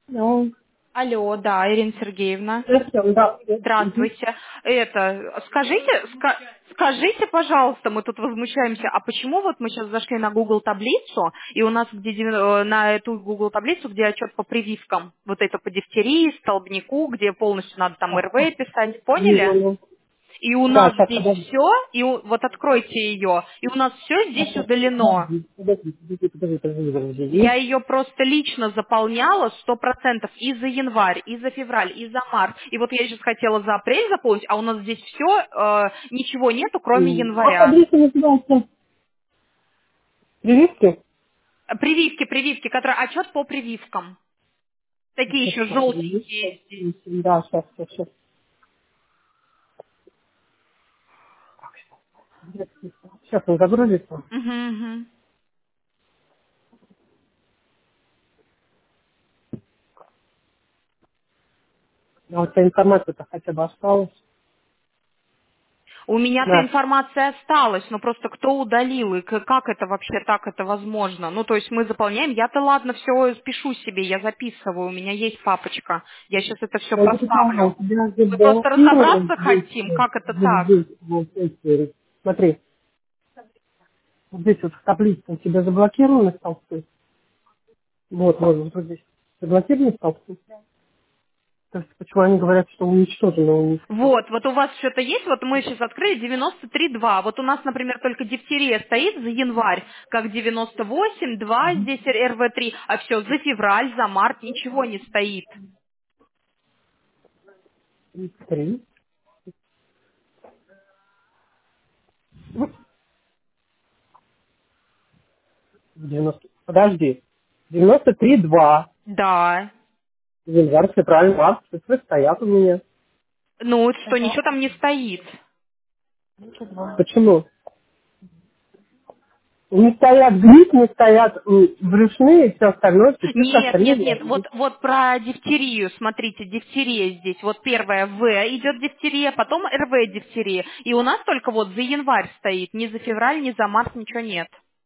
Ну, Алло, да, Ирина Сергеевна. зачем? Да, привет. Мгм. Здравствуйте. Скажите, пожалуйста, мы тут возмущаемся, а почему вот мы сейчас зашли на Google таблицу, и у нас на эту Google таблицу, где отчет по прививкам, вот это по дифтерии, столбнику, где полностью надо там РВ писать, Вижу, поняли? ну. И у Да, нас сейчас, здесь подожди. все, вот откройте ее, и у нас все здесь Сейчас, удалено. подожди. Я Есть? ее просто лично заполняла 100% и за январь, и за февраль, и за март. И вот я сейчас хотела за апрель заполнить, а у нас здесь все, ничего нету, кроме Как января. таблица называется? Прививки? Прививки, которые отчет по прививкам. Такие Сейчас, еще по желтенькие здесь. прививкам. Да, сейчас. Сейчас он загрузится. Мгм, мгм. А вот вся информация-то хотя бы осталась. У меня-то Да. информация осталась, но просто кто удалил и как это вообще так это возможно? Ну, то есть мы заполняем, я-то ладно, все пишу себе, я записываю, у меня есть папочка, я сейчас это все Но это правда, проставлю. у тебя Мы просто заблокирован разобраться хотим, как это так. здесь, вот здесь. Смотри, вот здесь вот в таблице у тебя заблокированы столбцы. Вот здесь. Заблокированы столбцы. То есть почему они говорят, что уничтожено у них все. Вот у вас что-то есть, вот мы сейчас открыли 93.2, вот у нас, например, только дифтерия стоит за январь, как 98.2, здесь РВ3, а все, за февраль, за март ничего не стоит. 3. 90. Подожди. 93,2. Да. Январь, февраль, март. Цифры стоят у меня. Ну, что, ничего там не стоит. Почему? Не стоят глик, не стоят брюшные и все остальное, все цифры остальные Нет, верные. вот про дифтерию, смотрите, дифтерия здесь, вот первая В идет дифтерия, потом РВ дифтерия, и у нас только вот за январь стоит, ни за февраль, ни за март ничего нет.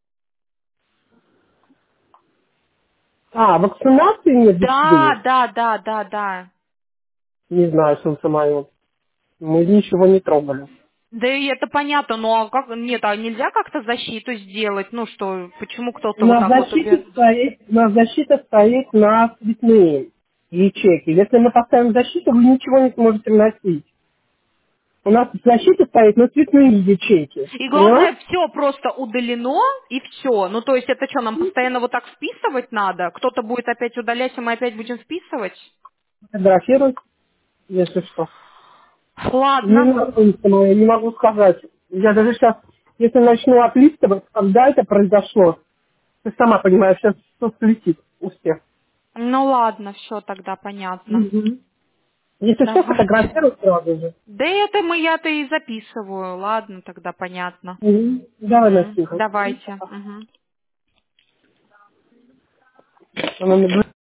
А, вакцинации нет Да, дифтерии? да, да, да, да. Не знаю, солнце мое. Мы ничего не трогали. Да и это понятно, но нет, а нельзя как-то защиту сделать, ну что, почему кто-то вот На так вот защите убежит? стоит, на защита стоит на цветные ячейки. Если мы поставим защиту, вы ничего не сможете вносить. У нас защита стоит на цветные ячейки. И главное, Поняла? все просто удалено, и все. Ну, то есть это что, нам постоянно вот так вписывать надо? Кто-то будет опять удалять, и мы опять будем вписывать? Фотографируй, если что. Не Ладно. знаю, я не могу сказать. Я даже сейчас, если начну отлистывать, когда это произошло, ты сама понимаешь, сейчас все слетит у всех. Ну ладно, все тогда понятно. Мгм. Если что, Давайте. фотографируй сразу же. Да это я-то и записываю. Ладно, тогда понятно. Мгм. Давай, Мгм. Настенька. Давайте. Мгм. Она наблюдает.